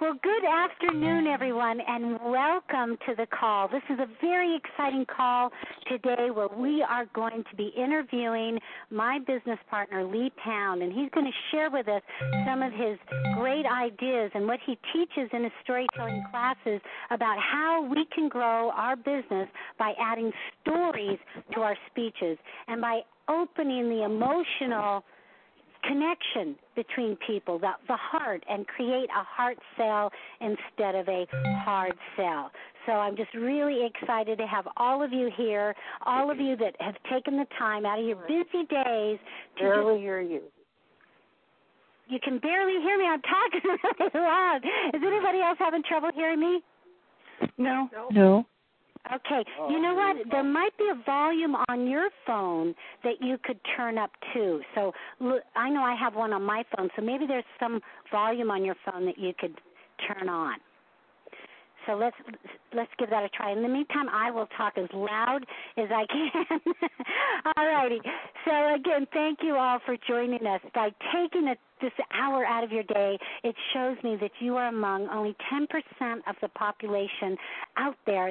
Well, good afternoon, everyone, and welcome to the call. This is a very exciting call today where we are going to be interviewing my business partner, Lee Pound, and he's going to share with us some of his great ideas and what he teaches in his storytelling classes about how we can grow our business by adding stories to our speeches and by opening the emotional connection between people, the heart, and create a heart sale instead of a hard sell. So I'm just really excited to have all of you here, all of you that have taken the time out of your busy days to barely hear you. You can barely hear me. I'm talking really loud. Is anybody else having trouble hearing me? No. Okay. You know what? There might be a volume on your phone that you could turn up too. So I know I have one on my phone, so maybe there's some volume on your phone that you could turn on. So let's give that a try. In the meantime, I will talk as loud as I can. All righty. So again, thank you all for joining us. By taking this hour out of your day, it shows me that you are among only 10% of the population out there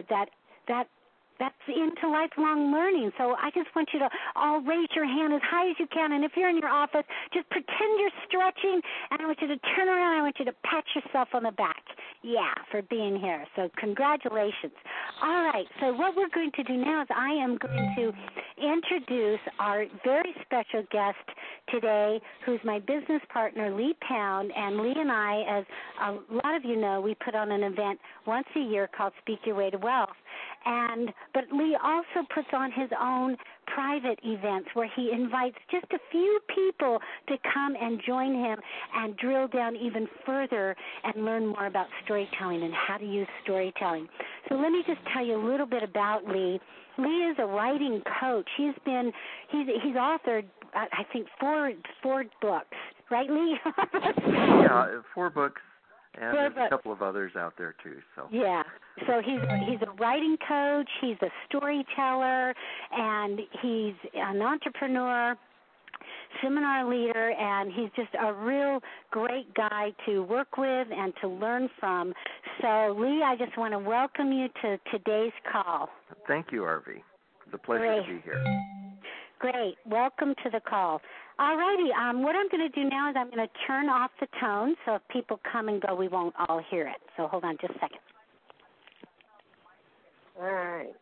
that's into lifelong learning. So I just want you to all raise your hand as high as you can. And if you're in your office, just pretend you're stretching, and I want you to turn around. I want you to pat yourself on the back. Yeah, for being here. So congratulations. All right, so what we're going to do now is I am going to introduce our very special guest today, who's my business partner, Lee Pound. And Lee and I, as a lot of you know, we put on an event once a year called Speak Your Way to Wealth. But Lee also puts on his own private events where he invites just a few people to come and join him and drill down even further and learn more about storytelling and how to use storytelling. So let me just tell you a little bit about Lee. Lee is a writing coach. He's authored, I think, four books, right, Lee? Yeah, 4 books. And there's a couple of others out there, too. So yeah. So he's a writing coach, he's a storyteller, and he's an entrepreneur, seminar leader, and he's just a real great guy to work with and to learn from. So, Lee, I just want to welcome you to today's call. Thank you, Arvee. It's a pleasure to be here. Great. Welcome to the call. All righty. What I'm going to do now is I'm going to turn off the tone, so if people come and go, we won't all hear it. So hold on just a second. All right.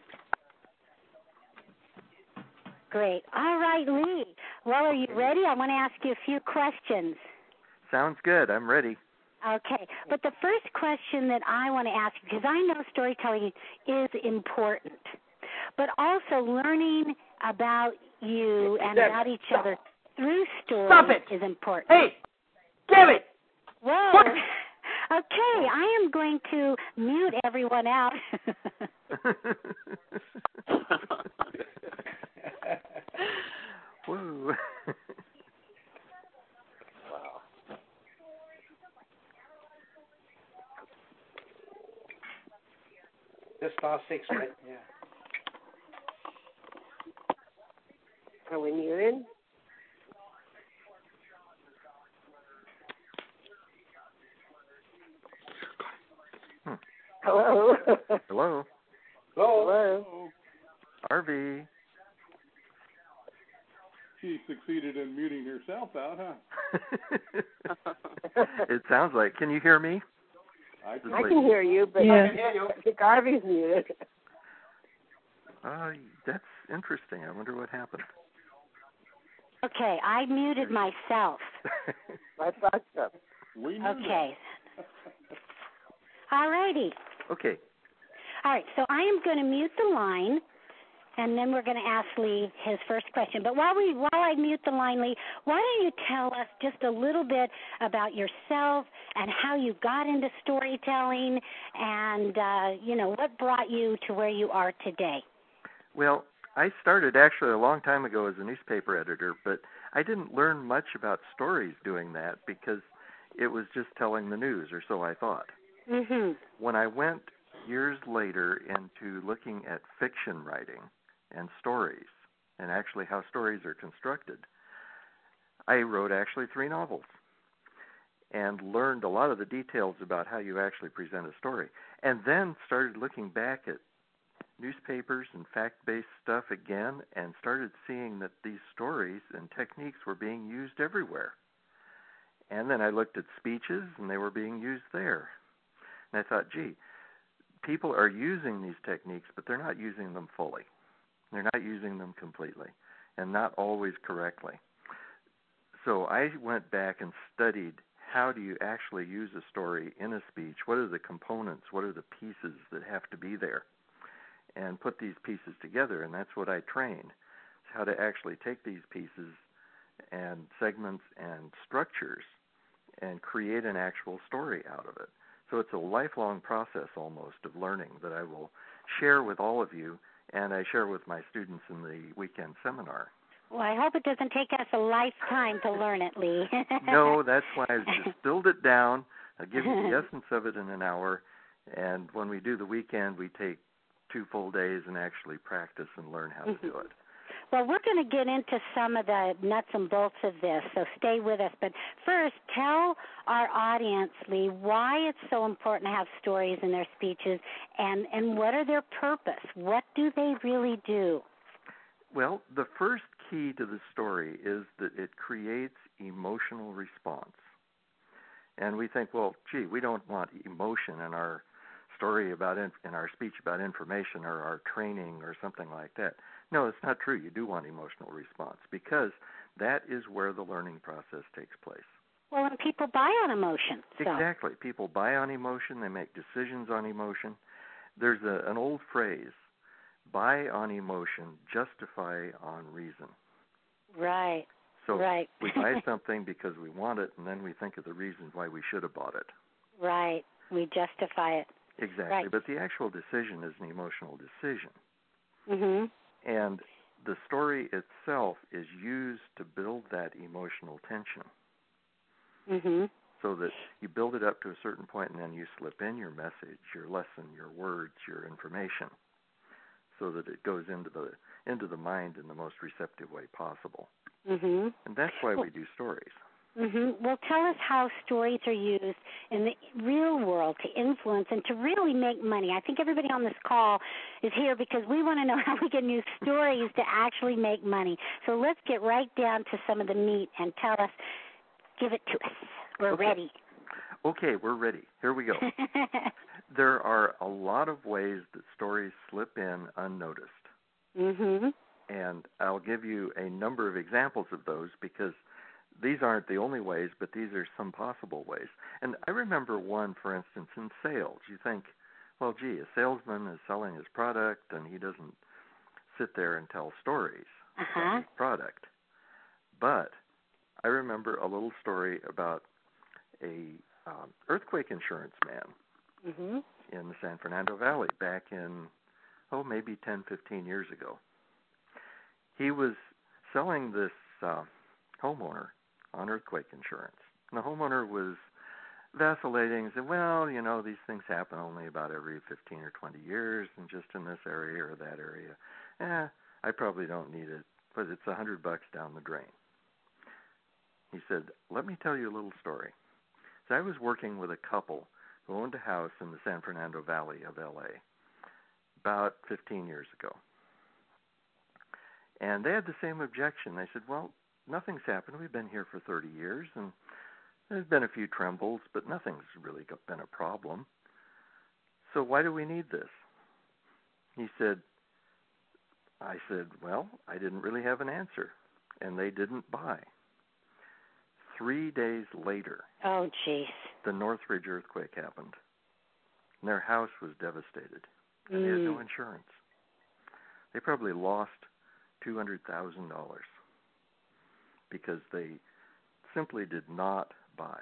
Great. All right, Lee. Well, are you ready? I want to ask you a few questions. Sounds good. I'm ready. Okay. But the first question that I want to ask you, because I know storytelling is important, but also learning about you and about each other through stories is important. Hey, damn it! Whoa. What? Okay, I am going to mute everyone out. Woo. Wow. This star 6, right? Yeah. Are we muted? Hello. Hello. Hello. Arvee. She succeeded in muting herself out, huh? It sounds like. Can you hear me? I can hear you, but I can hear you. I think Arvee's muted. That's interesting. I wonder what happened. Okay, I muted myself. I thought so. We knew Okay. All righty. Okay. All right, so I am going to mute the line, and then we're going to ask Lee his first question. But while I mute the line, Lee, why don't you tell us just a little bit about yourself and how you got into storytelling and, what brought you to where you are today? Well, I started actually a long time ago as a newspaper editor, but I didn't learn much about stories doing that because it was just telling the news, or so I thought. Mm-hmm. When I went years later into looking at fiction writing and stories, and actually how stories are constructed, I wrote actually 3 novels. and learned a lot of the details about how you actually present a story. And then started looking back at newspapers and fact-based stuff again and started seeing that these stories and techniques were being used everywhere. And then I looked at speeches, and they were being used there. And I thought, gee, people are using these techniques, but they're not using them fully. They're not using them completely, and not always correctly. So I went back and studied how do you actually use a story in a speech? What are the components? What are the pieces that have to be there? And put these pieces together, and that's what I trained, how to actually take these pieces and segments and structures and create an actual story out of it. So it's a lifelong process almost of learning that I will share with all of you, and I share with my students in the weekend seminar. Well, I hope it doesn't take us a lifetime to learn it, Lee. No, that's why I distilled it down. I'll give you the essence of it in an hour, and when we do the weekend, we take 2 full days and actually practice and learn how to do it. Well, we're going to get into some of the nuts and bolts of this, so stay with us. But first, tell our audience, Lee, why it's so important to have stories in their speeches, and what are their purpose? What do they really do? Well, the first key to the story is that it creates emotional response. And we think, well, gee, we don't want emotion in our story about in our speech about information or our training or something like that. No, it's not true. You do want emotional response because that is where the learning process takes place. Well, and people buy on emotion. So. Exactly. People buy on emotion. They make decisions on emotion. There's an old phrase, buy on emotion, justify on reason. Right. So right. we buy something because we want it, and then we think of the reasons why we should have bought it. Right. We justify it. Exactly. Right. But the actual decision is an emotional decision. Mm-hmm. And the story itself is used to build that emotional tension. Mm-hmm. So that you build it up to a certain point, and then you slip in your message, your lesson, your words, your information, so that it goes into the mind in the most receptive way possible. Mm-hmm. And that's why we do stories. Mm-hmm. Well, tell us how stories are used in the real world to influence and to really make money. I think everybody on this call is here because we want to know how we can use stories to actually make money. So let's get right down to some of the meat and tell us, give it to us. We're ready. Okay, we're ready. Here we go. There are a lot of ways that stories slip in unnoticed. Mm-hmm. And I'll give you a number of examples of those because these aren't the only ways, but these are some possible ways. And I remember one, for instance, in sales. You think, well, gee, a salesman is selling his product, and he doesn't sit there and tell stories about his product. But I remember a little story about a earthquake insurance man in the San Fernando Valley back in, maybe 10, 15 years ago. He was selling this homeowner on earthquake insurance. And the homeowner was vacillating and said, well, you know, these things happen only about every 15 or 20 years and just in this area or that area. I probably don't need it, but it's $100 down the drain. He said, let me tell you a little story. So I was working with a couple who owned a house in the San Fernando Valley of L.A. about 15 years ago. And they had the same objection. They said, well, nothing's happened. We've been here for 30 years, and there's been a few trembles, but nothing's really been a problem. So why do we need this? I said, well, I didn't really have an answer, and they didn't buy. 3 days later, the Northridge earthquake happened, and their house was devastated, and they had no insurance. They probably lost $200,000 because they simply did not buy.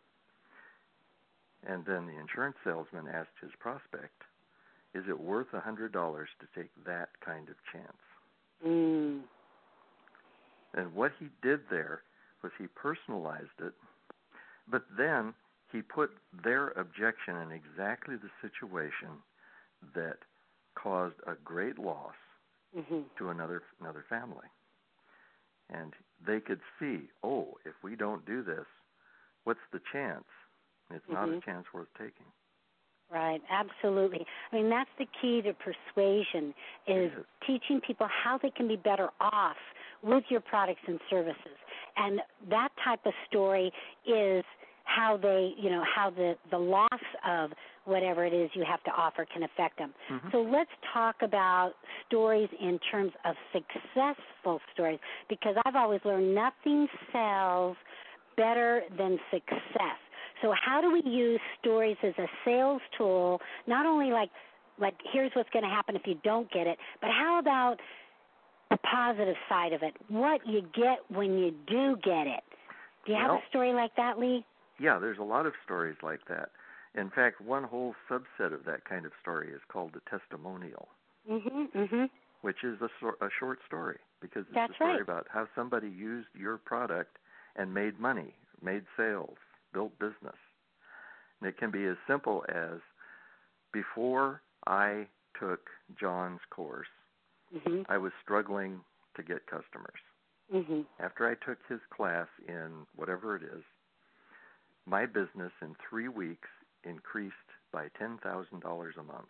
And then the insurance salesman asked his prospect, is it worth $100 to take that kind of chance? And what he did there was he personalized it, but then he put their objection in exactly the situation that caused a great loss to another family. And they could see, if we don't do this, what's the chance? It's not a chance worth taking. Right, absolutely. I mean, that's the key to persuasion, is teaching people how they can be better off with your products and services. And that type of story is how they, how the loss of whatever it is you have to offer can affect them. So let's talk about stories in terms of successful stories, because I've always learned nothing sells better than success. So how do we use stories as a sales tool, not only like here's what's going to happen if you don't get it, but how about the positive side of it, what you get when you do get it? Do you have a story like that, Lee? Yeah, there's a lot of stories like that. In fact, one whole subset of that kind of story is called a testimonial, which is a short story, because it's a story about how somebody used your product and made money, made sales, built business. And it can be as simple as, before I took John's course, I was struggling to get customers. After I took his class in whatever it is, my business in 3 weeks increased by $10,000 a month,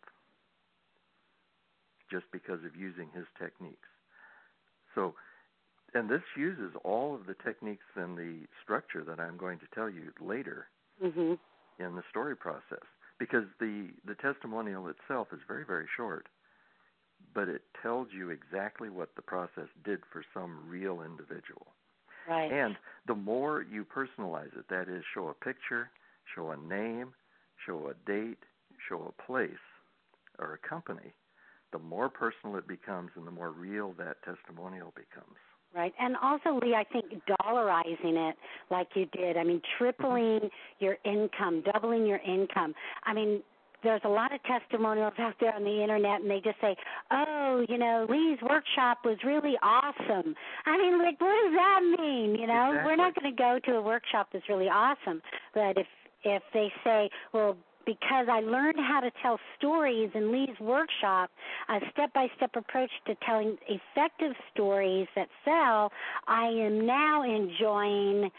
just because of using his techniques. So, and this uses all of the techniques and the structure that I'm going to tell you later in the story process, because the testimonial itself is very, very short, but it tells you exactly what the process did for some real individual. Right. And the more you personalize it, that is, show a picture, show a name, show a date, show a place or a company, the more personal it becomes and the more real that testimonial becomes. Right. And also, Lee, I think dollarizing it like you did, I mean, tripling your income, doubling your income. I mean, there's a lot of testimonials out there on the Internet, and they just say, oh, Lee's workshop was really awesome. I mean, like, what does that mean? Exactly. We're not going to go to a workshop that's really awesome. But if they say, well, because I learned how to tell stories in Lee's workshop, a step-by-step approach to telling effective stories that sell, I am now enjoying,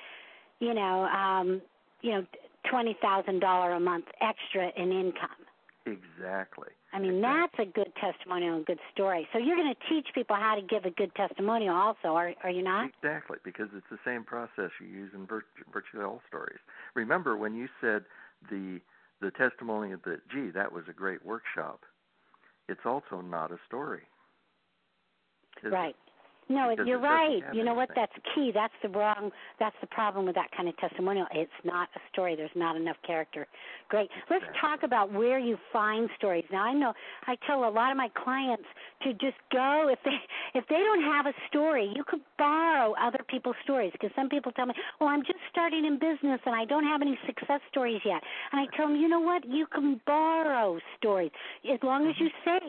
$20,000 a month extra in income. Exactly. I mean, that's a good testimonial and good story. So you're going to teach people how to give a good testimonial also, are you not? Exactly, because it's the same process you use in virtually all stories. Remember when you said the testimonial that, gee, that was a great workshop, it's also not a story. Right. No, you're right. You know what? That's key. That's the problem with that kind of testimonial. It's not a story. There's not enough character. Great. Let's talk about where you find stories. Now, I tell a lot of my clients to just go, if they don't have a story, you could borrow other people's stories, because some people tell me, well, I'm just starting in business and I don't have any success stories yet. And I tell them, you know what? You can borrow stories as long as you say,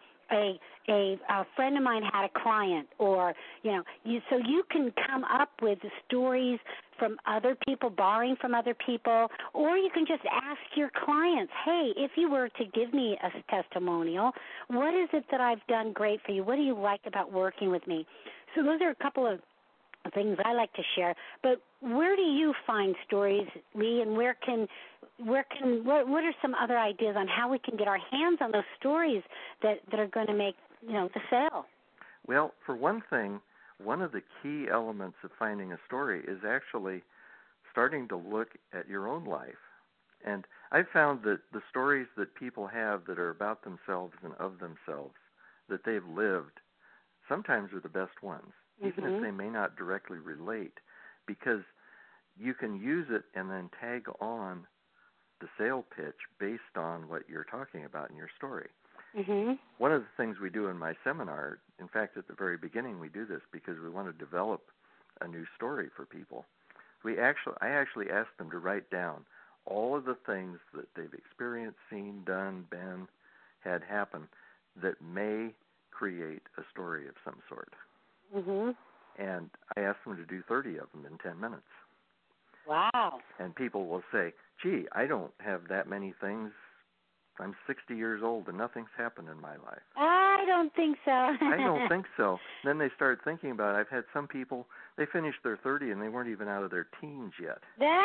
a friend of mine had a client, or so you can come up with stories from other people, borrowing from other people, or you can just ask your clients, hey, if you were to give me a testimonial, what is it that I've done great for you? What do you like about working with me? So those are a couple of things I like to share. But where do you find stories, Lee, and what are some other ideas on how we can get our hands on those stories that are going to make the sale? Well, for one thing, one of the key elements of finding a story is actually starting to look at your own life. And I've found that the stories that people have that are about themselves and of themselves, that they've lived, sometimes are the best ones, even if they may not directly relate, because you can use it and then tag on the sale pitch based on what you're talking about in your story. One of the things we do in my seminar, in fact, at the very beginning we do this because we want to develop a new story for people. I actually ask them to write down all of the things that they've experienced, seen, done, been, had happen that may create a story of some sort. And I ask them to do 30 of them in 10 minutes. Wow. And people will say, gee, I don't have that many things I'm 60 years old and nothing's happened in my life. I don't think so. I don't think so. Then they start thinking about it. I've had some people, they finished their 30 and they weren't even out of their teens yet.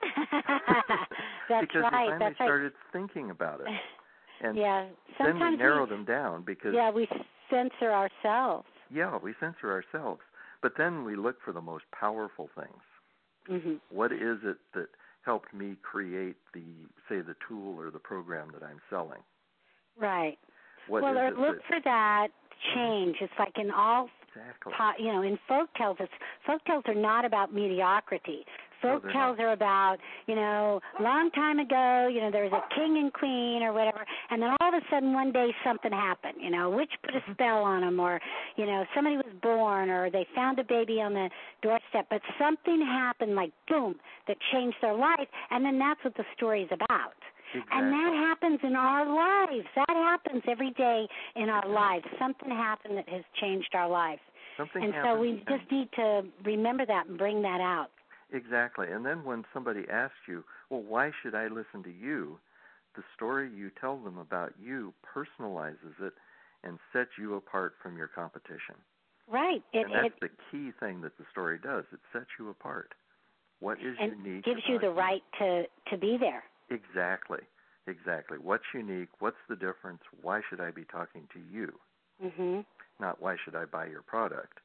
That's because right. they finally started thinking about it. And then we narrow them down because... Yeah, we censor ourselves. Yeah, we censor ourselves. But then we look for the most powerful things. Mm-hmm. What is it that helped me create the tool or the program that I'm selling? Right. What well, is look for that change. It's like in all, in folktales, folktales are not about mediocrity. Folktales are about, long time ago, there was a king and queen or whatever, and then all of a sudden one day something happened, a witch put a spell on them, or, somebody was born, or they found a baby on the doorstep, but something happened, like boom, that changed their life, and then that's what the story is about. Exactly. And that happens in our lives. That happens every day in our lives. Something happened that has changed our lives. So we just need to remember that and bring that out. Exactly. And then when somebody asks you, well, why should I listen to you? The story you tell them about you personalizes it and sets you apart from your competition. Right. And that's the key thing that the story does. It sets you apart. What is unique? Gives you the right to be there. Exactly. What's unique? What's the difference? Why should I be talking to you? Mm-hmm. Not why should I buy your product,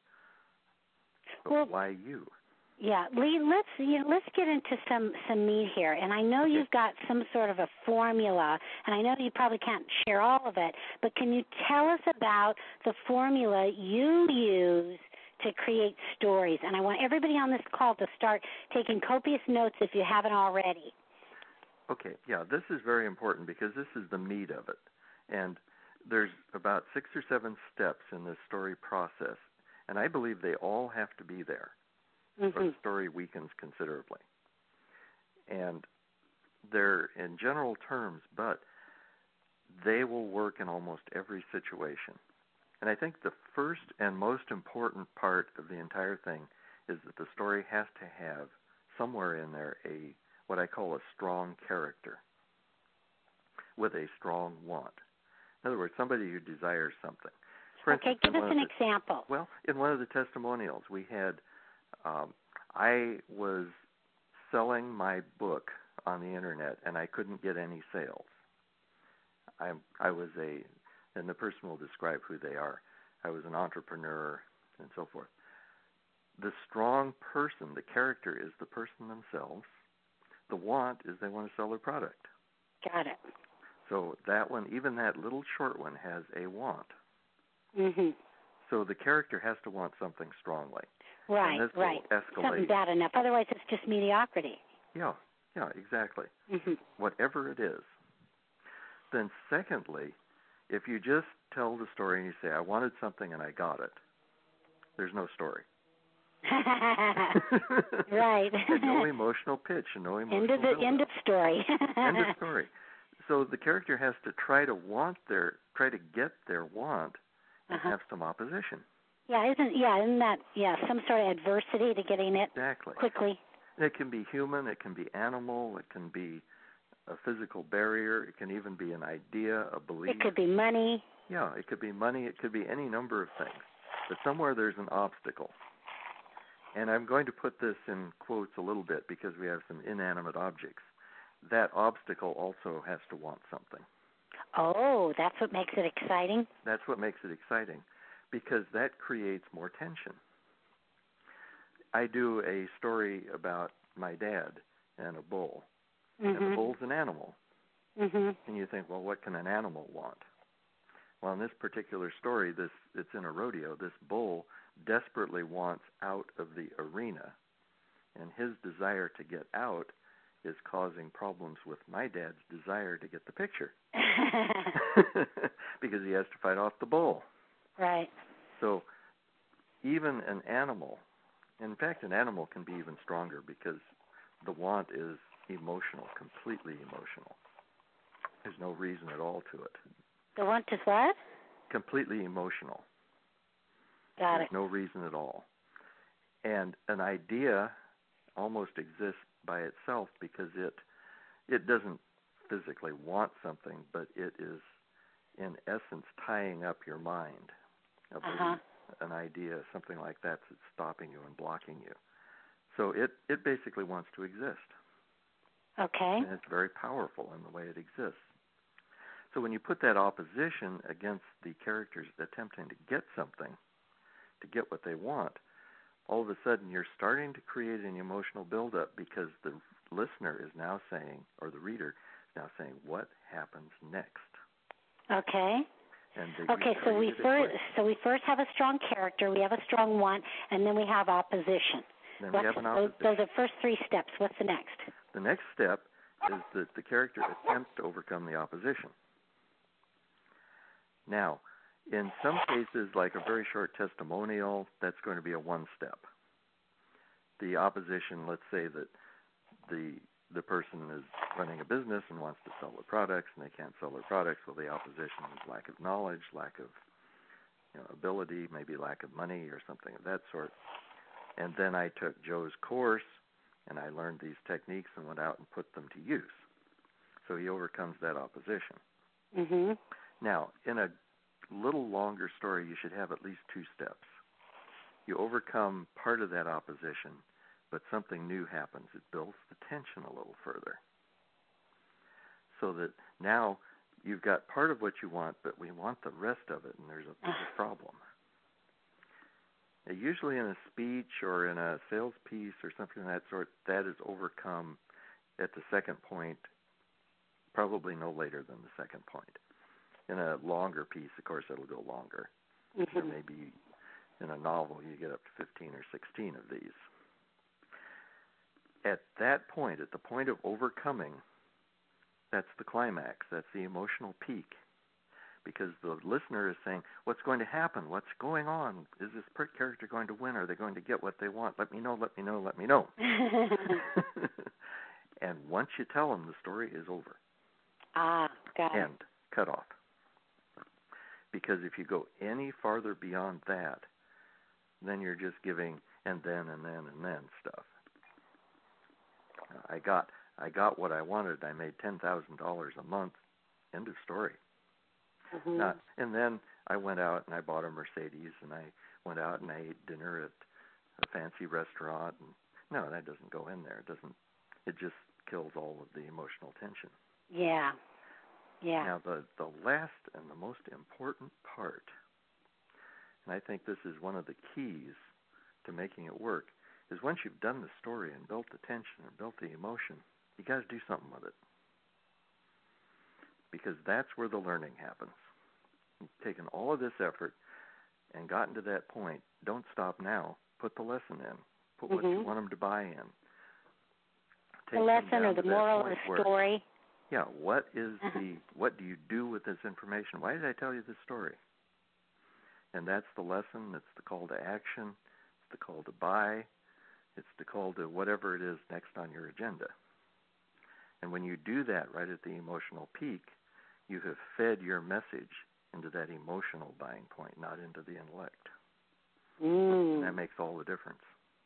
but why you? Yeah, Lee, let's get into some meat here. And I know you've got some sort of a formula, and I know you probably can't share all of it, but can you tell us about the formula you use to create stories? And I want everybody on this call to start taking copious notes if you haven't already. Okay, yeah, this is very important because this is the meat of it. And there's about 6 or 7 steps in this story process, and I believe they all have to be there. Mm-hmm. Or the story weakens considerably. And they're in general terms, but they will work in almost every situation. And I think the first and most important part of the entire thing is that the story has to have somewhere in there what I call a strong character with a strong want. In other words, somebody who desires something. For instance, give us an example. Well, in one of the testimonials, we had I was selling my book on the internet, and I couldn't get any sales. I was and the person will describe who they are. I was an entrepreneur and so forth. The strong person, the character, is the person themselves. The want is they want to sell their product. Got it. So that one, even that little short one, has a want. Mm-hmm. So the character has to want something strongly. Right. Escalate. Something bad enough. Otherwise, it's just mediocrity. Yeah, exactly. Mm-hmm. Whatever it is. Then secondly, if you just tell the story and you say, I wanted something and I got it, there's no story. Right. And no emotional pitch and no emotional build-up. End of story. End of story. So the character has to try to get their want and have some opposition. Isn't that some sort of adversity to getting it quickly? It can be human, it can be animal, it can be a physical barrier, it can even be an idea, a belief. It could be money. Yeah, it could be money, it could be any number of things. But somewhere there's an obstacle. And I'm going to put this in quotes a little bit because we have some inanimate objects. That obstacle also has to want something. Oh, that's what makes it exciting? That's what makes it exciting, because that creates more tension. I do a story about my dad and a bull, and the bull's an animal. Mm-hmm. And you think, well, what can an animal want? Well, in this particular story, it's in a rodeo. This bull desperately wants out of the arena, and his desire to get out is causing problems with my dad's desire to get the picture. Because he has to fight off the bull. Right. So even an animal, in fact, an animal can be even stronger because the want is emotional, completely emotional. There's no reason at all to it. The want is what? Completely emotional. Got There's no reason at all. And an idea almost exists by itself because it doesn't physically want something, but it is, in essence, tying up your mind. An idea, something like that's stopping you and blocking you. So it basically wants to exist. Okay. And it's very powerful in the way it exists. So when you put that opposition against the characters attempting to get something, to get what they want, all of a sudden you're starting to create an emotional buildup because the listener is now saying, or the reader is now saying, what happens next? Okay. Okay, so we first have a strong character, we have a strong want, and then we have opposition. Then we have an opposition. Those are the first three steps. What's the next? The next step is that the character attempts to overcome the opposition. Now, in some cases, like a very short testimonial, that's going to be a one-step. The opposition, let's say that the person is running a business and wants to sell their products, and they can't sell their products. Well, the opposition is lack of knowledge, lack of ability, maybe lack of money or something of that sort. And then I took Joe's course, and I learned these techniques and went out and put them to use. So he overcomes that opposition. Mm-hmm. Now, in a little longer story, you should have at least two steps. You overcome part of that opposition, but something new happens. It builds the tension a little further. So that now you've got part of what you want, but we want the rest of it, and there's a problem. Usually in a speech or in a sales piece or something of that sort, that is overcome at the second point, probably no later than the second point. In a longer piece, of course, it'll go longer. Mm-hmm. Or maybe in a novel you get up to 15 or 16 of these. At that point, at the point of overcoming, that's the climax. That's the emotional peak. Because the listener is saying, what's going to happen? What's going on? Is this character going to win? Are they going to get what they want? Let me know, let me know, let me know. And once you tell them, the story is over. Got it. End. Cut off. Because if you go any farther beyond that, then you're just giving and then stuff. I got what I wanted. I made $10,000 a month. End of story. Mm-hmm. And then I went out and I bought a Mercedes, and I went out and I ate dinner at a fancy restaurant. And no, that doesn't go in there. It just kills all of the emotional tension. Yeah. Yeah. Now, the last and the most important part, and I think this is one of the keys to making it work, is once you've done the story and built the tension and built the emotion, you got to do something with it. Because that's where the learning happens. You've taken all of this effort and gotten to that point. Don't stop now. Put the lesson in. Put what you want them to buy in. The lesson or the moral of the story. Yeah, what do you do with this information? Why did I tell you this story? And that's the lesson. It's the call to action. It's the call to buy. It's the call to whatever it is next on your agenda. And when you do that right at the emotional peak, you have fed your message into that emotional buying point, not into the intellect. And that makes all the difference.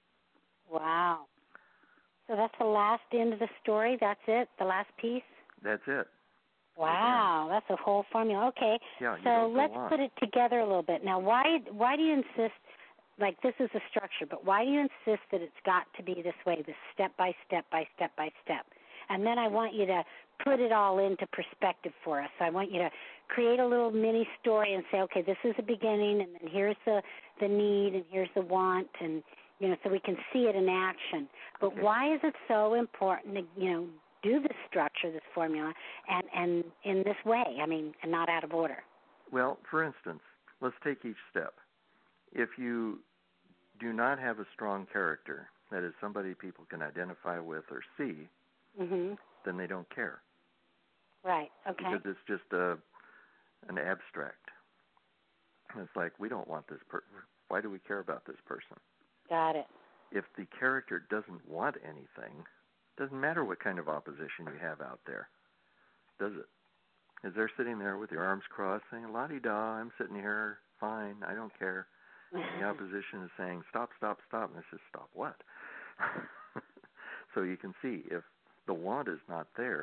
Wow. So that's the last end of the story? That's it? The last piece? That's it. Wow, that's a whole formula. Okay, yeah, so let's put it together a little bit. Now, why do you insist, like this is a structure, but why do you insist that it's got to be this way, this step by step by step by step? And then I want you to put it all into perspective for us. I want you to create a little mini story and say, okay, this is the beginning, and then here's the need, and here's the want, and so we can see it in action. But why is it so important to do this structure, this formula, and in this way? I mean, and not out of order. Well, for instance, let's take each step. If you do not have a strong character, that is somebody people can identify with or see, then they don't care. Right, okay. Because it's just an abstract. It's like, we don't want this person. Why do we care about this person? Got it. If the character doesn't want anything, doesn't matter what kind of opposition you have out there, does it? Is they're sitting there with your arms crossed saying, la-di-da, I'm sitting here, fine, I don't care. And the opposition is saying, stop, stop, stop. And it says, stop what? So you can see, if the want is not there,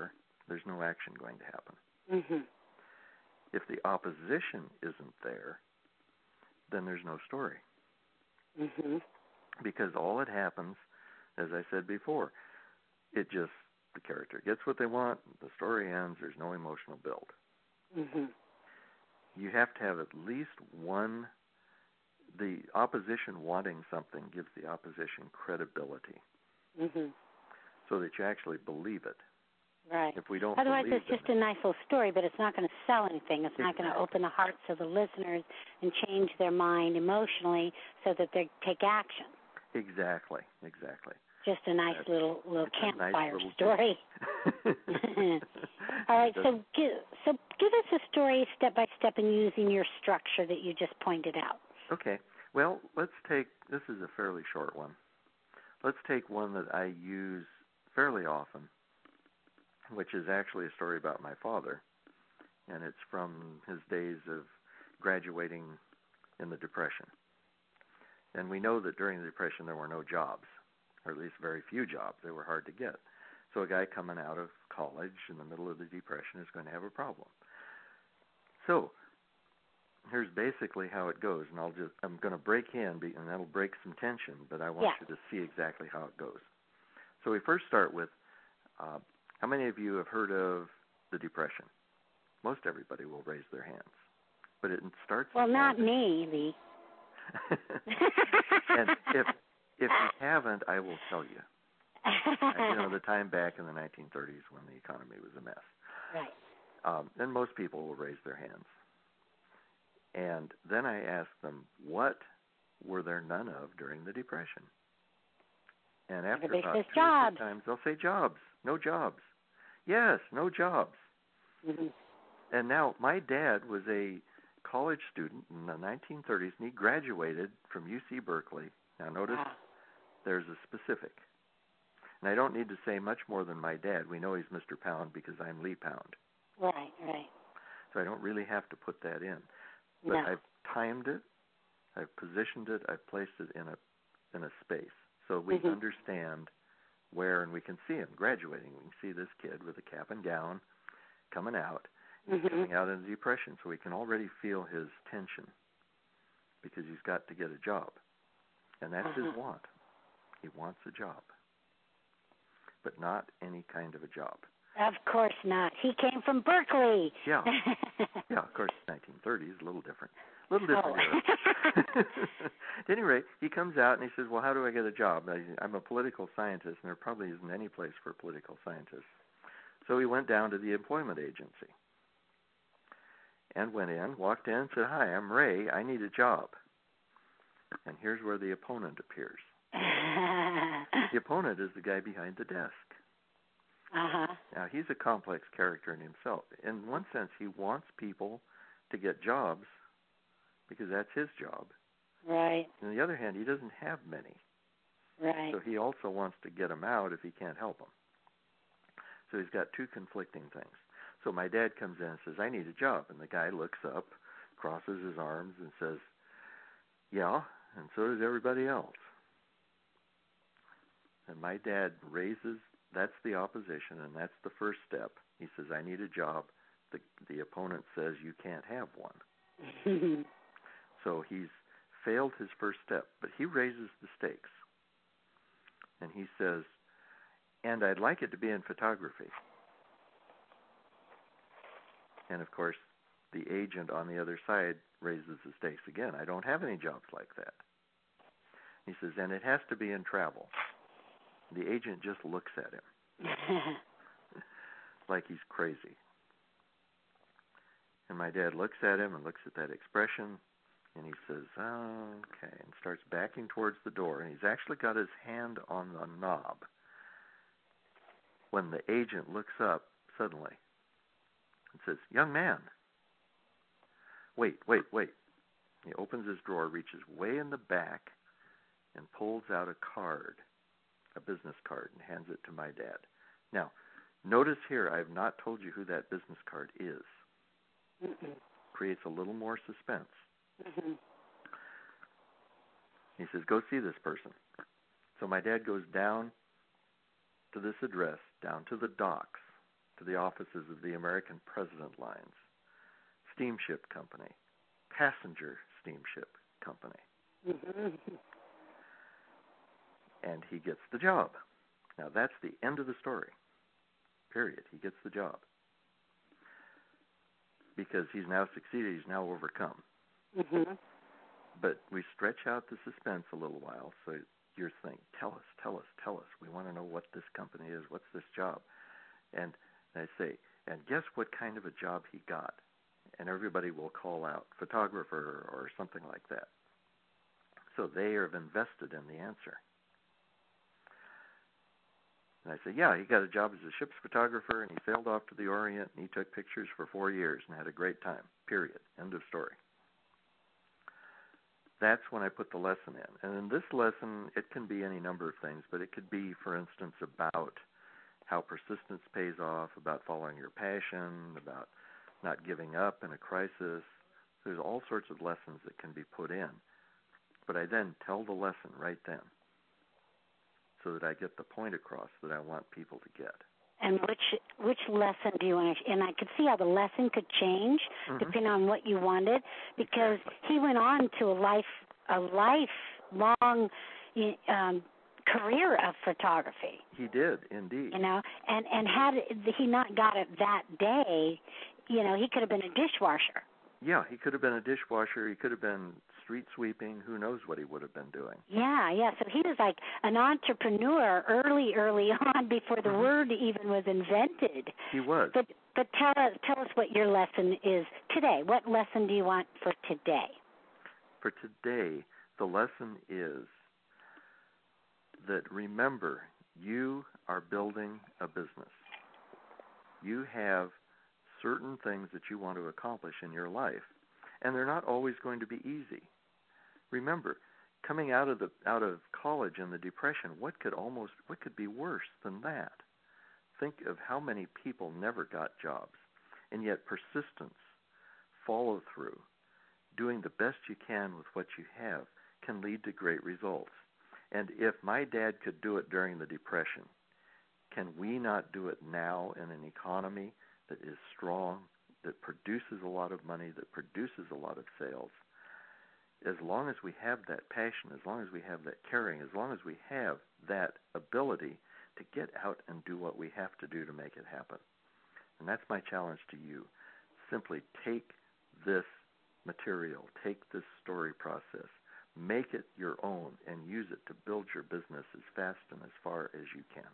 there's no action going to happen. Mm-hmm. If the opposition isn't there, then there's no story. Mm-hmm. Because all that happens, as I said before, the character gets what they want, the story ends, there's no emotional build. Mm-hmm. You have to have at least one, the opposition wanting something gives the opposition credibility, Mm-hmm. so that you actually believe it. Right. If we don't Otherwise, believe it's just a nice little story, but it's not going to sell anything. It's not going to open the hearts of the listeners and change their mind emotionally so that they take action. Exactly. Just a nice little campfire nice story. All right, so give us a story step by step in using your structure that you just pointed out. Okay. Well, let's take, this is a fairly short one. Let's take one that I use fairly often, which is actually a story about my father, and it's from his days of graduating in the Depression. And we know that during the Depression there were no jobs, or at least very few jobs. They were hard to get. So a guy coming out of college in the middle of the Depression is going to have a problem. So here's basically how it goes, and I'm going to break in, and that'll break some tension, but I want you to see exactly how it goes. So we first start with, how many of you have heard of the Depression? Most everybody will raise their hands, but it starts. Well, not me, Lee. And if you haven't, I will tell you. The time back in the 1930s when the economy was a mess. Right. And most people will raise their hands. And then I ask them, what were there none of during the Depression? And after Everybody about says 2 or 3 jobs. times, they'll say jobs. No jobs. Yes, no jobs. Mm-hmm. And now, my dad was a college student in the 1930s, and he graduated from UC Berkeley. Now, notice there's a specific. And I don't need to say much more than my dad. We know he's Mr. Pound because I'm Lee Pound. Right. So I don't really have to put that in. But I've timed it, I've positioned it, I've placed it in a space. So we understand where, and we can see him graduating. We can see this kid with a cap and gown coming out. He's coming out in the Depression, so we can already feel his tension because he's got to get a job. And that's his want. He wants a job, but not any kind of a job. Of course not. He came from Berkeley. Yeah, of course, 1930s, a little different. Era. At any rate, he comes out and he says, well, how do I get a job? I'm a political scientist, and there probably isn't any place for political scientists. So he went down to the employment agency and went in, walked in, and said, hi, I'm Ray. I need a job. And here's where the opponent appears. The opponent is the guy behind the desk. Now, he's a complex character in himself. In one sense, he wants people to get jobs because that's his job. Right. On the other hand, he doesn't have many. Right. So he also wants to get them out if he can't help them. So he's got two conflicting things. So my dad comes in and says, I need a job. And the guy looks up, crosses his arms, and says, yeah, and so does everybody else. And my dad raises, that's the opposition, and that's the first step. He says, I need a job. The opponent says, you can't have one. So he's failed his first step, but he raises the stakes. And he says, and I'd like it to be in photography. And, of course, the agent on the other side raises the stakes again. I don't have any jobs like that. He says, and it has to be in travel. The agent just looks at him like he's crazy. And my dad looks at him and looks at that expression, and he says, okay, and starts backing towards the door. And he's actually got his hand on the knob when the agent looks up suddenly and says, young man, wait. He opens his drawer, reaches way in the back, and pulls out a card, a business card, and hands it to my dad. Now, notice here, I have not told you who that business card is. Creates a little more suspense. He says, go see this person. So my dad goes down to this address, down to the docks, to the offices of the American President Lines, Steamship Company, Passenger Steamship Company. Mm-hmm. And he gets the job. Now, that's the end of the story. Period. He gets the job. Because he's now succeeded, he's now overcome. Mm-hmm. But we stretch out the suspense a little while, so you're thinking, tell us. We want to know what this company is, what's this job? And I say, and guess what kind of a job he got? And everybody will call out, photographer or something like that. So they have invested in the answer. And I say, yeah, he got a job as a ship's photographer, and he sailed off to the Orient, and he took pictures for 4 years and had a great time, period, end of story. That's when I put the lesson in. And in this lesson, it can be any number of things, but it could be, for instance, about how persistence pays off, about following your passion, about not giving up in a crisis. There's all sorts of lessons that can be put in. But I then tell the lesson right then so that I get the point across that I want people to get. And which lesson do you want to? And I could see how the lesson could change depending on what you wanted, because he went on to a lifelong career of photography. He did, indeed. You know, and had he not got it that day, you know, he could have been a dishwasher. Yeah, he could have been a dishwasher. He could have been street sweeping. Who knows what he would have been doing? Yeah. So he was like an entrepreneur early on, before the word even was invented. He was. But tell us what your lesson is today. What lesson do you want for today? For today, the lesson is that, remember, you are building a business. You have certain things that you want to accomplish in your life, and they're not always going to be easy. Remember, coming out of college in the Depression, what could be worse than that? Think of how many people never got jobs, and yet persistence, follow through, doing the best you can with what you have can lead to great results. And if my dad could do it during the Depression, can we not do it now in an economy that is strong, that produces a lot of money, that produces a lot of sales? As long as we have that passion, as long as we have that caring, as long as we have that ability to get out and do what we have to do to make it happen. And that's my challenge to you. Simply take this material, take this story process, make it your own, and use it to build your business as fast and as far as you can.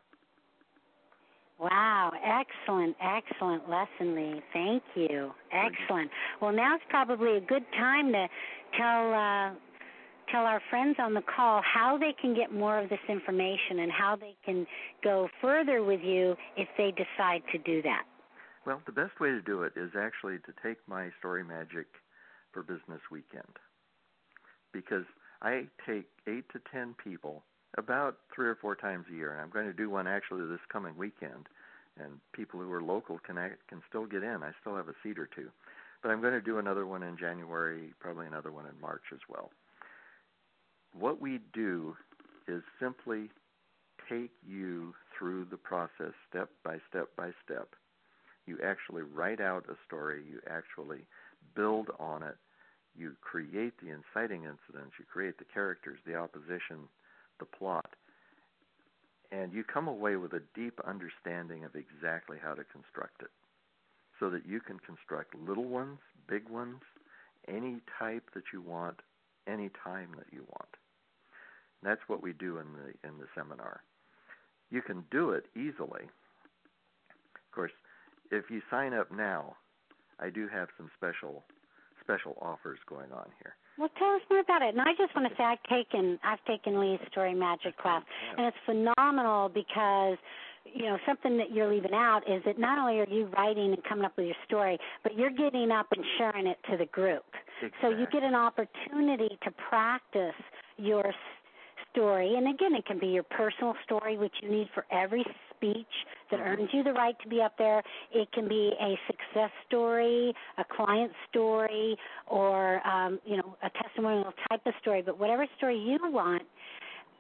Wow, excellent lesson, Lee. Thank you. Excellent. Well, now's probably a good time to tell our friends on the call how they can get more of this information and how they can go further with you if they decide to do that. Well, the best way to do it is actually to take my Story Magic for Business weekend, because I take 8 to 10 people about 3 or 4 times a year, and I'm going to do one actually this coming weekend, and people who are local can still get in. I still have a seat or two, but I'm going to do another one in January, probably another one in March as well. What we do is simply take you through the process step by step by step. You actually write out a story. You actually build on it. You create the inciting incidents. You create the characters, the opposition, the plot, and you come away with a deep understanding of exactly how to construct it, so that you can construct little ones, big ones, any type that you want, any time that you want. And that's what we do in the seminar. You can do it easily. Of course, if you sign up now, I do have some special offers going on here. Well, tell us more about it. And I just want to say I've taken Lee's Story Magic class, and it's phenomenal because, you know, something that you're leaving out is that not only are you writing and coming up with your story, but you're getting up and sharing it to the group. Exactly. So you get an opportunity to practice your story. And again, it can be your personal story, which you need for every speech that earns you the right to be up there. It can be a success story, a client story, or a testimonial type of story. But whatever story you want,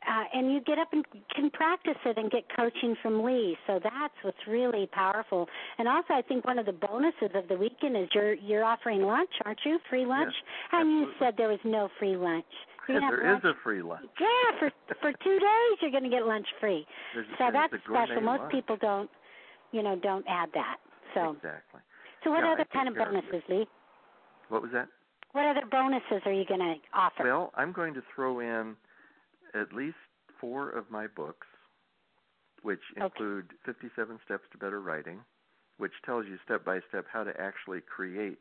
and you get up and can practice it and get coaching from Lee. So that's what's really powerful. And also, I think one of the bonuses of the weekend is you're offering lunch, aren't you? Free lunch? Yes, and absolutely. you said there was no free lunch. There is a free lunch. Yeah, for 2 days you're going to get lunch free. So that's special. Most lunch. people don't add that. So exactly. So what other kind of bonuses, Lee? What was that? What other bonuses are you going to offer? Well, I'm going to throw in at least 4 of my books, which include 57 Steps to Better Writing, which tells you step by step how to actually create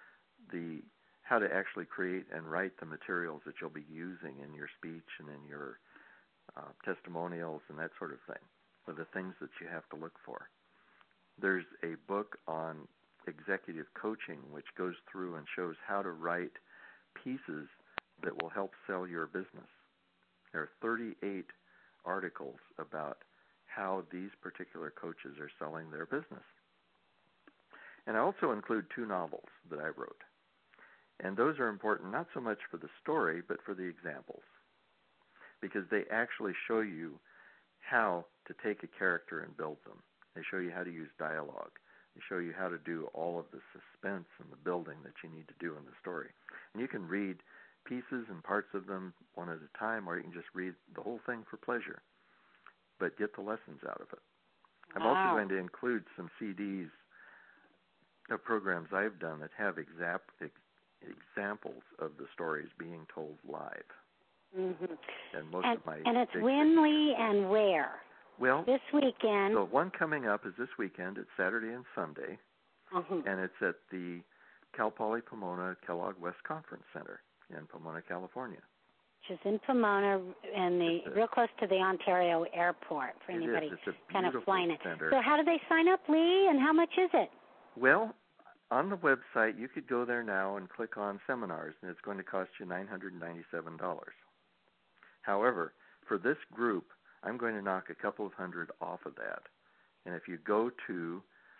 and write the materials that you'll be using in your speech and in your testimonials and that sort of thing, or the things that you have to look for. There's a book on executive coaching which goes through and shows how to write pieces that will help sell your business. There are 38 articles about how these particular coaches are selling their business. And I also include 2 novels that I wrote. And those are important not so much for the story, but for the examples, because they actually show you how to take a character and build them. They show you how to use dialogue. They show you how to do all of the suspense and the building that you need to do in the story. And you can read pieces and parts of them one at a time, or you can just read the whole thing for pleasure, but get the lessons out of it. I'm also going to include some CDs of programs I've done that have examples of the stories being told live. Mm-hmm. And it's when, Lee, and where? Well, this weekend. So one coming up is this weekend. It's Saturday and Sunday, and it's at the Cal Poly Pomona Kellogg West Conference Center in Pomona, California. Which is in Pomona, and real close to the Ontario airport for anybody kind of flying it. Center. So how do they sign up, Lee, and how much is it? Well, on the website, you could go there now and click on seminars, and it's going to cost you $997. However, for this group, I'm going to knock a couple of $100 off of that. And if you go to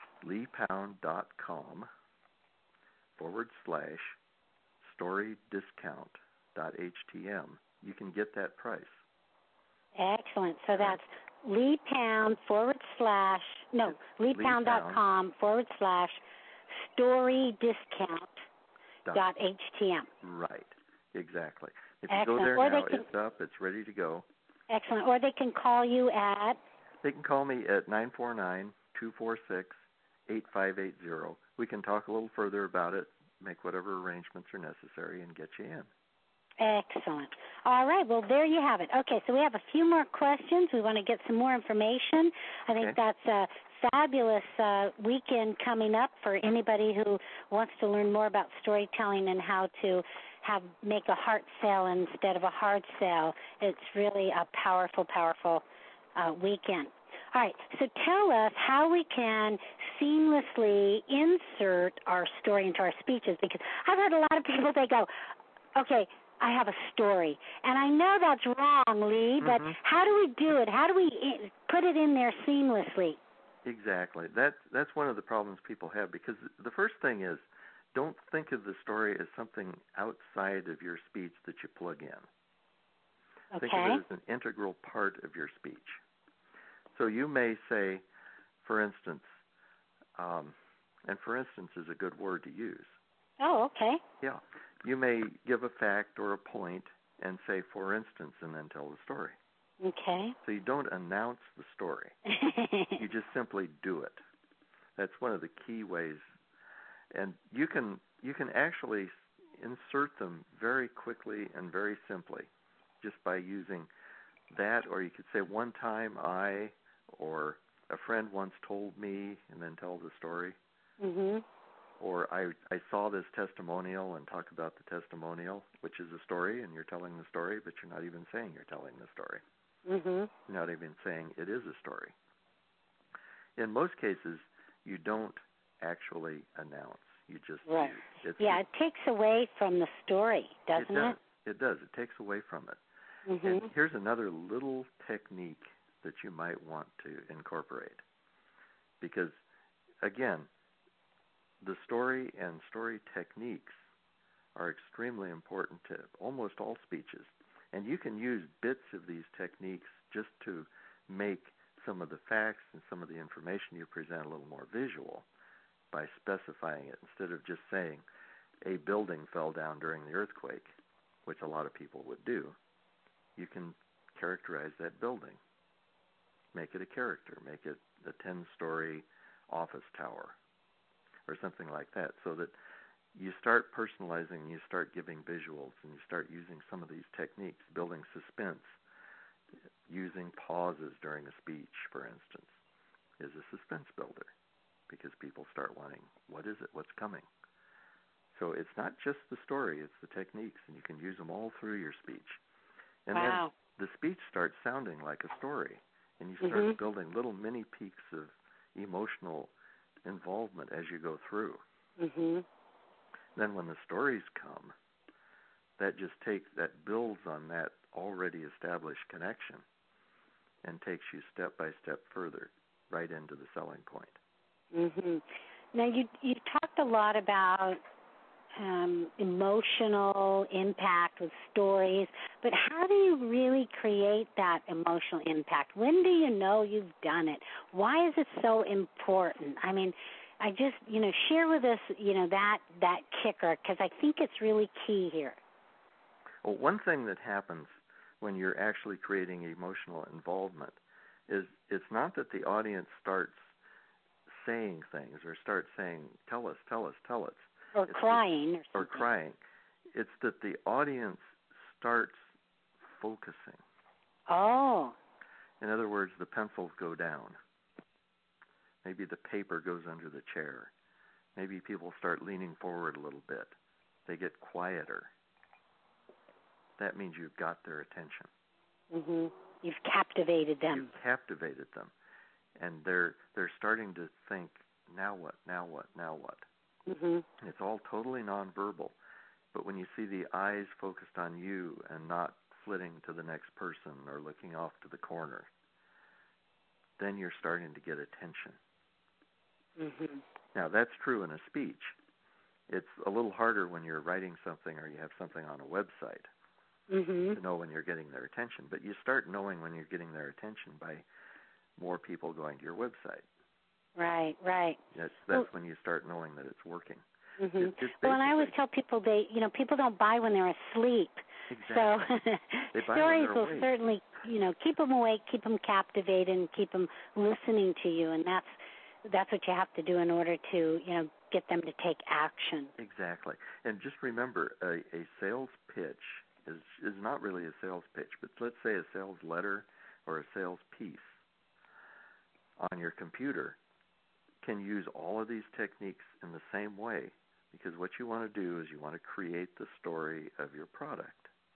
leepound.com/storydiscount.htm, you can get that price. Excellent. So that's leepound.com/storydiscount.htm. Right, exactly. If Excellent. you go there now, it's up, it's ready to go. Excellent. Or they can call you at? They can call me at 949-246-8580. We can talk a little further about it, make whatever arrangements are necessary, and get you in. Excellent. All right. Well, there you have it. Okay, so we have a few more questions. We want to get some more information. I think that's a fabulous weekend coming up for anybody who wants to learn more about storytelling and how to make a heart sale instead of a hard sale. It's really a powerful, powerful weekend. All right, so tell us how we can seamlessly insert our story into our speeches, because I've heard a lot of people, they go, okay, I have a story, and I know that's wrong, Lee, but how do we do it? How do we put it in there seamlessly? Exactly. That's one of the problems people have, because the first thing is, don't think of the story as something outside of your speech that you plug in. Okay. Think of it as an integral part of your speech. So you may say, for instance, and for instance is a good word to use. Oh, okay. Yeah. You may give a fact or a point and say, for instance, and then tell the story. Okay. So you don't announce the story. You just simply do it. That's one of the key ways. And you can actually insert them very quickly and very simply just by using that, or you could say one time I, or a friend once told me, and then tell the story. Mm-hmm. Or I saw this testimonial and talk about the testimonial, which is a story, and you're telling the story, but you're not even saying you're telling the story. Mm-hmm. You're not even saying it is a story. In most cases, you don't actually announce. You just use. It takes away from the story, doesn't it? It does. It takes away from it. Mm-hmm. And here's another little technique that you might want to incorporate. Because, again, the story and story techniques are extremely important to almost all speeches. And you can use bits of these techniques just to make some of the facts and some of the information you present a little more visual by specifying it instead of just saying a building fell down during the earthquake, which a lot of people would do. You can characterize that building. Make it a character. Make it a 10-story office tower or something like that, so that you start personalizing, you start giving visuals, and you start using some of these techniques, building suspense. Using pauses during a speech, for instance, is a suspense builder because people start wanting, what is it? What's coming? So it's not just the story, it's the techniques, and you can use them all through your speech. And wow. then the speech starts sounding like a story, and you start building little mini peaks of emotional involvement as you go through. Then when the stories come, that builds on that already established connection and takes you step by step further right into the selling point. Now, you talked a lot about emotional impact with stories, but how do you really create that emotional impact? When do you know you've done it? Why is it so important? I mean, I just, share with us, that kicker, because I think it's really key here. Well, one thing that happens when you're actually creating emotional involvement is it's not that the audience starts saying things or starts saying, tell us. Or crying. Or crying. It's that the audience starts focusing. Oh. In other words, the pencils go down. Maybe the paper goes under the chair. Maybe people start leaning forward a little bit. They get quieter. That means you've got their attention. You've captivated them. You've captivated them. And they're starting to think, now what? It's all totally nonverbal. But when you see the eyes focused on you and not flitting to the next person or looking off to the corner, then you're starting to get attention. Now, that's true in a speech. It's a little harder when you're writing something or you have something on a website to know when you're getting their attention. But you start knowing when you're getting their attention by more people going to your website. Right. That's when you start knowing that it's working. And I always tell people people don't buy when they're asleep. Exactly. So stories will certainly, keep them awake, keep them captivated, and keep them listening to you. And that's what you have to do in order to, get them to take action. Exactly. And just remember, a sales pitch is not really a sales pitch, but let's say a sales letter or a sales piece on your computer can use all of these techniques in the same way, because what you want to do is you want to create the story of your product.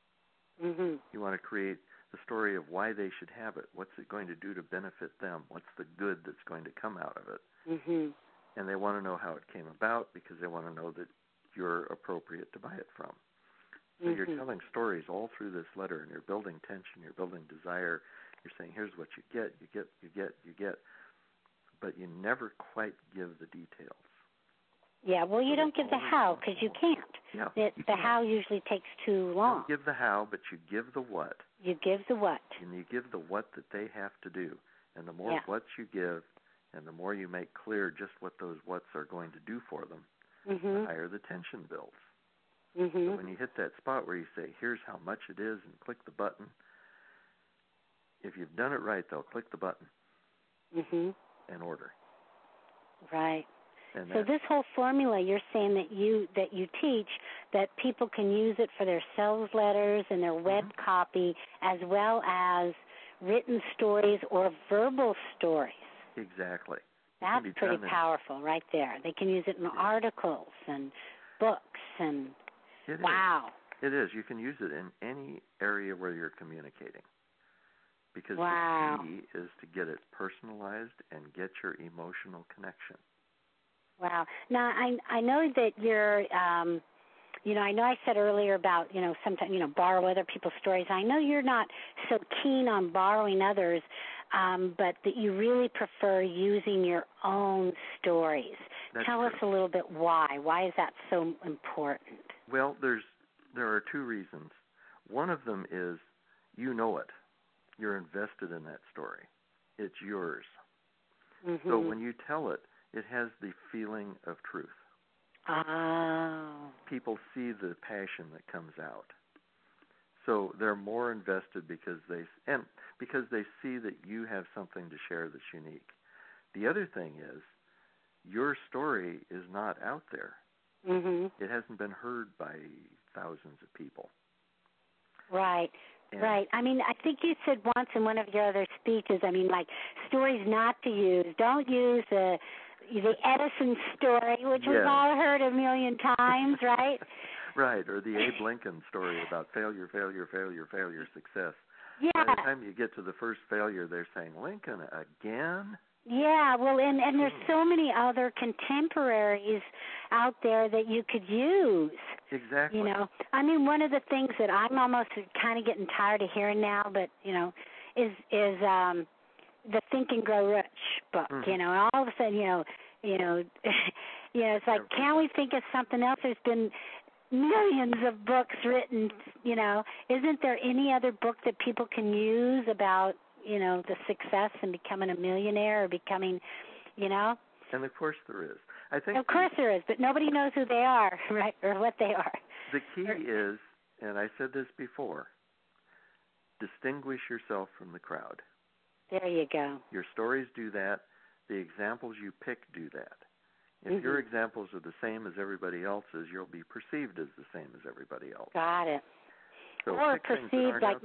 You want to create the story of why they should have it. What's it going to do to benefit them? What's the good that's going to come out of it? And they want to know how it came about because they want to know that you're appropriate to buy it from. So you're telling stories all through this letter, and you're building tension, you're building desire. You're saying, here's what you get. But you never quite give the details. Yeah, well, you don't give the how because you can't. Yeah, the how usually takes too long. You don't give the how, but you give the what. You give the what. And you give the what that they have to do. And the more whats you give, and the more you make clear just what those whats are going to do for them, the higher the tension builds. So when you hit that spot where you say, here's how much it is, and click the button, if you've done it right, they'll click the button and order. Right. And so this whole formula, you're saying that you teach that people can use it for their sales letters and their web copy, as well as written stories or verbal stories. Exactly. That's pretty powerful right there. They can use it in articles and books and wow. It is. You can use it in any area where you're communicating. Because the key is to get it personalized and get your emotional connection. Wow. Now, I know that you're, I know I said earlier about, sometimes, borrow other people's stories. I know you're not so keen on borrowing others, but that you really prefer using your own stories. Tell us a little bit why. Why is that so important? Well, there are two reasons. One of them is you know it. You're invested in that story. It's yours. Mm-hmm. So when you tell it, it has the feeling of truth. Oh. People see the passion that comes out. So they're more invested because they see that you have something to share that's unique. The other thing is, your story is not out there. Mm-hmm. It hasn't been heard by thousands of people. Right. And right. I mean, I think you said once in one of your other speeches, I mean, like, stories not to use. Don't use the Edison story, which Yes. we've all heard a million times, right? Right, or the Abe Lincoln story about failure, success. Yeah. By the time you get to the first failure, they're saying, Lincoln again? Yeah, well, and there's so many other contemporaries out there that you could use. Exactly. You know, I mean, one of the things that I'm almost kind of getting tired of hearing now, but, you know, is the Think and Grow Rich book. Mm-hmm. You know, and all of a sudden, you know, it's like, can't we think of something else? There's been millions of books written, you know. Isn't there any other book that people can use about, you know, the success and becoming a millionaire or becoming, you know? And of course there is. I think of course there is, but nobody knows who they are, right, or what they are. The key is, and I said this before, distinguish yourself from the crowd. There you go. Your stories do that. The examples you pick do that. If Mm-hmm. your examples are the same as everybody else's, you'll be perceived as the same as everybody else. Got it. So or perceived like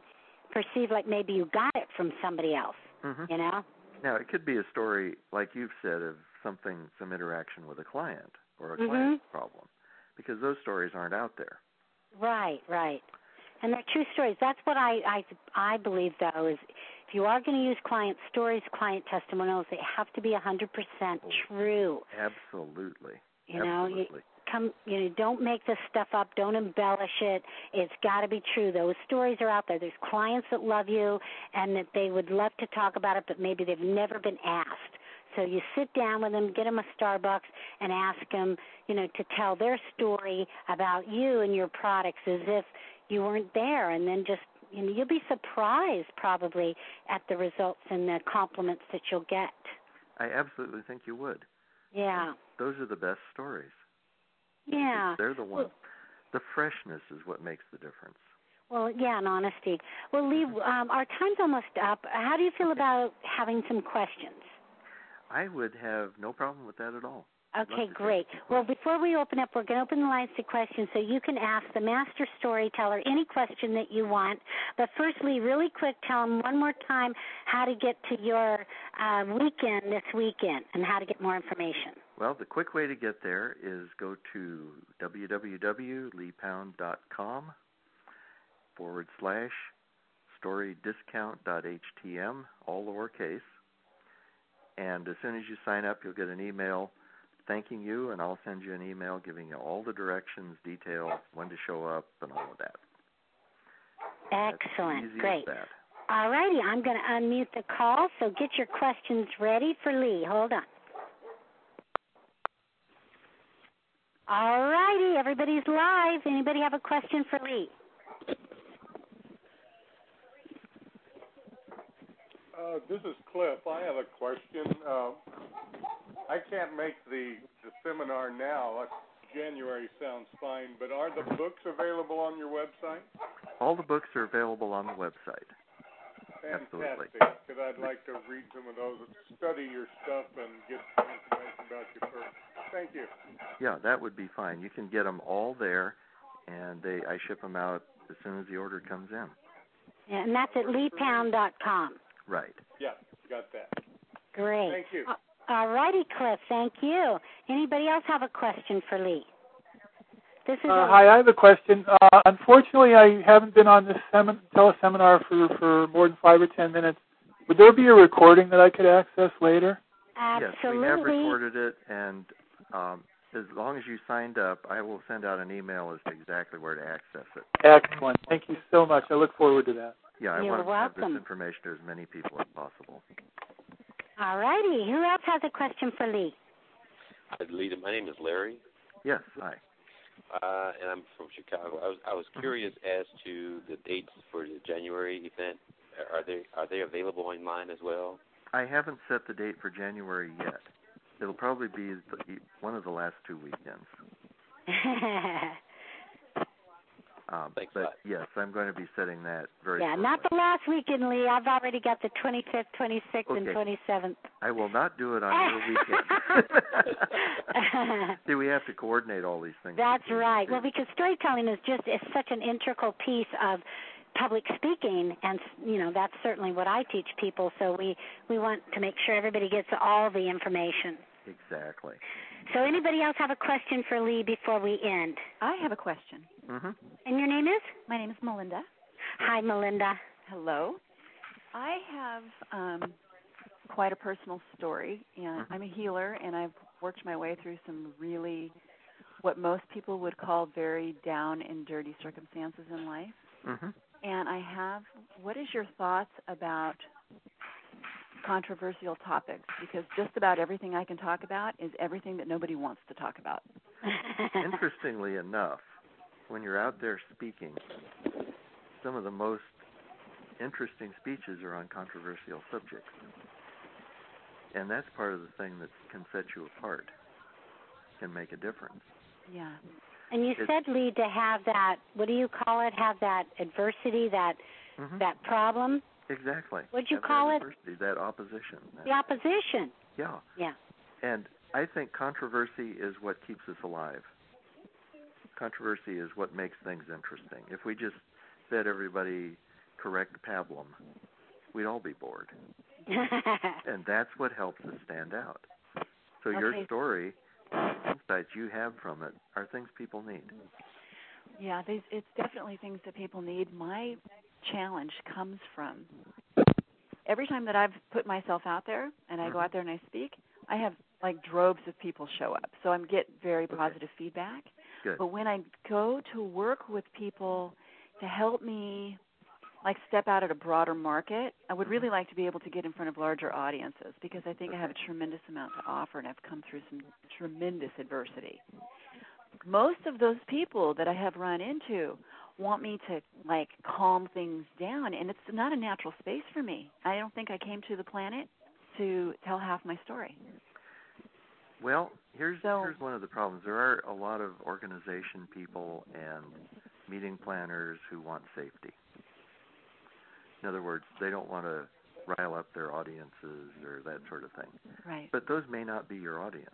maybe you got it from somebody else. Mm-hmm. You know? Now, it could be a story, like you've said, of some interaction with a client or a mm-hmm. client problem, because those stories aren't out there. Right. And they're true stories. That's what I believe, though, is if you are going to use client stories, client testimonials, they have to be 100% true. Absolutely. You know, Absolutely. Don't make this stuff up. Don't embellish it. It's got to be true. Those stories are out there. There's clients that love you and that they would love to talk about it, but maybe they've never been asked. So you sit down with them, get them a Starbucks, and ask them, you know, to tell their story about you and your products as if you weren't there, and then just, you know, you'll be surprised probably at the results and the compliments that you'll get. I absolutely think you would. Yeah. Those are the best stories. Yeah. They're the ones. The freshness is what makes the difference. Well, yeah, and honesty. Well, Lee, our time's almost up. How do you feel about having some questions? I would have no problem with that at all. Okay, great. Well, before we open up, we're going to open the lines to questions so you can ask the master storyteller any question that you want. But first, Lee, really quick, tell them one more time how to get to your weekend this weekend and how to get more information. Well, the quick way to get there is go to www.leepound.com/storydiscount.htm, all lowercase. And as soon as you sign up, you'll get an email thanking you, and I'll send you an email giving you all the directions, details, when to show up, and all of that. Excellent. Great. That. All righty. I'm going to unmute the call, so get your questions ready for Lee. Hold on. All righty. Everybody's live. Anybody have a question for Lee? This is Cliff. I have a question. I can't make the seminar now. January sounds fine, but are the books available on your website? All the books are available on the website. Fantastic, Absolutely. because I'd like to read some of those, study your stuff, and get some information about you first. Thank you. Yeah, that would be fine. You can get them all there, and I ship them out as soon as the order comes in. Yeah, and that's at leepound.com. Right. Yeah, got that. Great. Thank you. All righty, Cliff. Thank you. Anybody else have a question for Lee? This is hi, I have a question. Unfortunately, I haven't been on this teleseminar for more than 5 or 10 minutes. Would there be a recording that I could access later? Absolutely. Yes, we have recorded it, and as long as you signed up, I will send out an email as to exactly where to access it. Excellent. Thank you so much. I look forward to that. Yeah, I You're want to have welcome. this information to as many people as possible. All righty. Who else has a question for Lee? Lee, my name is Larry. Yes, hi. and I'm from Chicago. I was curious as to the dates for the January event. Are they available online as well? I haven't set the date for January yet. It'll probably be one of the last 2 weekends. But yes, I'm going to be setting that very shortly. Not the last weekend, Lee. I've already got the 25th, 26th, and 27th. I will not do it on your weekend. See, we have to coordinate all these things. That's right. Well, because storytelling is such an integral piece of public speaking, and that's certainly what I teach people. So we want to make sure everybody gets all the information. Exactly. So anybody else have a question for Lee before we end? I have a question. Mm-hmm. And your name is? My name is Melinda. Hi, Melinda. Hello. I have quite a personal story, and I'm a healer, and I've worked my way through some really what most people would call very down and dirty circumstances in life. Mm-hmm. And what is your thoughts about controversial topics? Because just about everything I can talk about is everything that nobody wants to talk about. Interestingly enough, when you're out there speaking, some of the most interesting speeches are on controversial subjects. And that's part of the thing that can set you apart, can make a difference. Yeah. And you said, Lee, to have that, what do you call it, have that adversity, that problem? Exactly. What'd you call it? Adversity, that opposition. The opposition. Yeah. Yeah. And I think controversy is what keeps us alive. Controversy is what makes things interesting. If we just fed everybody correct pablum, we'd all be bored. And that's what helps us stand out. So your story, insights you have from it, are things people need. Yeah, it's definitely things that people need. My challenge comes from every time that I've put myself out there and I go out there and I speak, I have like droves of people show up. So I get very positive feedback. Good. But when I go to work with people to help me like step out at a broader market, I would really like to be able to get in front of larger audiences because I think I have a tremendous amount to offer and I've come through some tremendous adversity. Most of those people that I have run into want me to like calm things down, and it's not a natural space for me. I don't think I came to the planet to tell half my story. Well, here's one of the problems. There are a lot of organization people and meeting planners who want safety. In other words, they don't want to rile up their audiences or that sort of thing. Right. But those may not be your audience.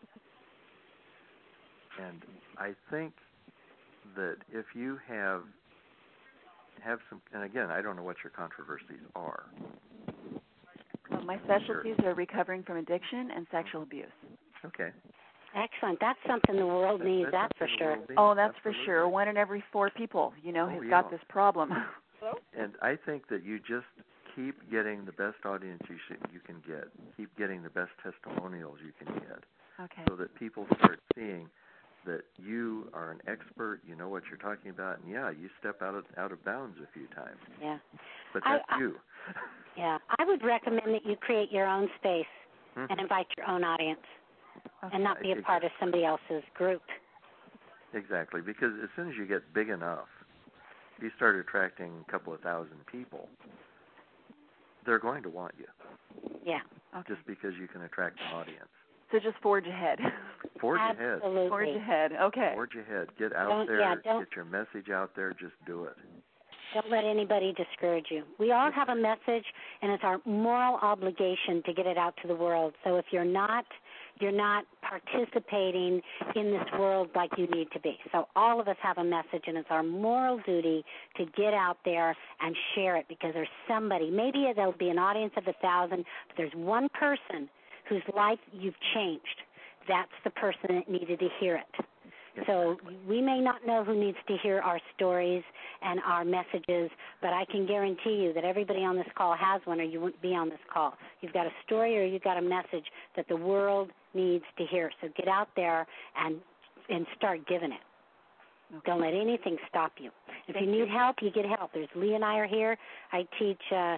And I think that if you have some, and again, I don't know what your controversies are. Well, my specialties are recovering from addiction and sexual abuse. Okay. Excellent. That's something the world needs, that's for sure. Oh, that's for sure. 1 in every 4 people, has got this problem. And I think that you just keep getting the best audience you can get. Keep getting the best testimonials you can get. Okay. So that people start seeing that you are an expert, you know what you're talking about, and you step out of bounds a few times. Yeah. But that's you. Yeah. I would recommend that you create your own space and invite your own audience and not be a part of somebody else's group. Exactly, because as soon as you get big enough, you start attracting a couple of thousand people, they're going to want you. Yeah. Okay. Just because you can attract an audience. So just forge ahead. Forge ahead. Absolutely. Forge ahead. Okay. Forge ahead. Get out there. Get your message out there. Just do it. Don't let anybody discourage you. We all have a message, and it's our moral obligation to get it out to the world. So if you're not participating in this world like you need to be. So all of us have a message, and it's our moral duty to get out there and share it because there's somebody. Maybe there'll be an audience of 1,000, but there's one person whose life you've changed. That's the person that needed to hear it. So we may not know who needs to hear our stories and our messages, but I can guarantee you that everybody on this call has one, or you wouldn't be on this call. You've got a story or you've got a message that the world needs to hear. So get out there and start giving it. Okay. Don't let anything stop you. If you need help, you get help. There's Lee and I are here. I teach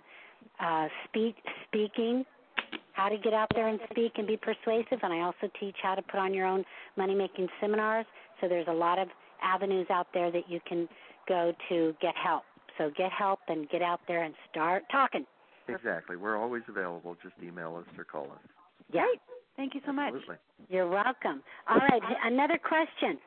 speaking, how to get out there and speak and be persuasive, and I also teach how to put on your own money-making seminars. So there's a lot of avenues out there that you can go to get help. So get help and get out there and start talking. Exactly. We're always available. Just email us or call us. Yeah. Great. Thank you so Absolutely. much. You're welcome. All right, another question.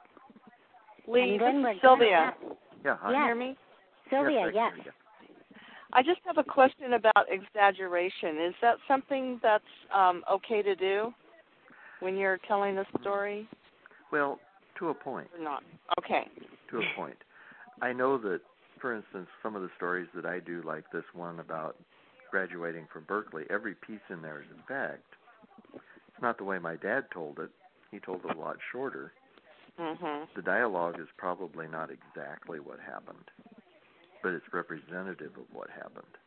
Lee, And then this is we're Sylvia. Yeah. Hi. Yes. Hear me? Sylvia, I yes. can hear I just have a question about exaggeration. Is that something that's okay to do when you're telling a story you. Well, to a point. or not? Okay. To a point. I know that, for instance, some of the stories that I do, like this one about graduating from Berkeley, every piece in there is a fact. It's not the way my dad told it. He told it a lot shorter. Mhm. The dialogue is probably not exactly what happened, but it's representative of what happened.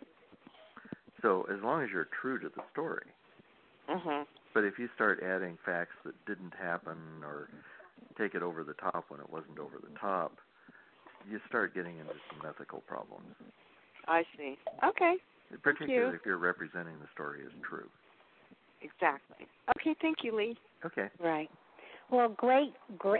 So as long as you're true to the story. Mhm. But if you start adding facts that didn't happen or take it over the top when it wasn't over the top, you start getting into some ethical problems. I see. Okay. Particularly if you're representing the story as true. Exactly. Okay, thank you, Lee. Okay. Right. Well, great great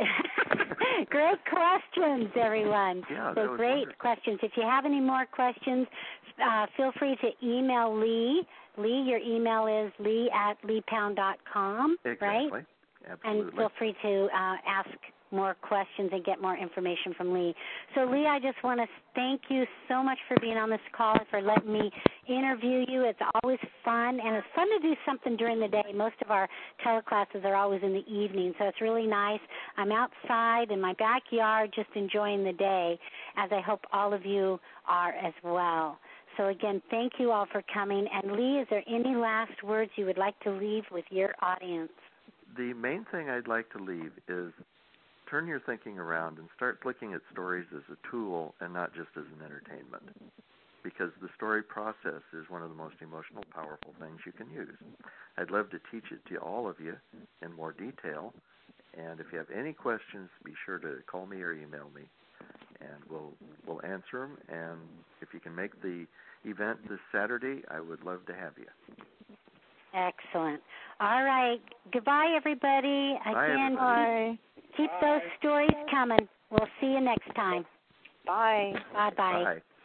questions, everyone. Yeah, so that was great wonderful. questions. If you have any more questions, feel free to email Lee. Lee, your email is lee@leepound.com, Exactly. right? Absolutely. And feel free to ask more questions and get more information from Lee. So, Lee, I just want to thank you so much for being on this call and for letting me interview you. It's always fun, and it's fun to do something during the day. Most of our teleclasses are always in the evening, so it's really nice. I'm outside in my backyard just enjoying the day, as I hope all of you are as well. So, again, thank you all for coming. And, Lee, is there any last words you would like to leave with your audience? The main thing I'd like to leave is turn your thinking around and start looking at stories as a tool and not just as an entertainment. Because the story process is one of the most emotional, powerful things you can use. I'd love to teach it to all of you in more detail. And if you have any questions, be sure to call me or email me, and we'll answer them. And if you can make the event this Saturday, I would love to have you. Excellent. All right. Goodbye, everybody. Bye, Again, everybody. keep those stories coming. We'll see you next time. Bye. Bye-bye. Bye.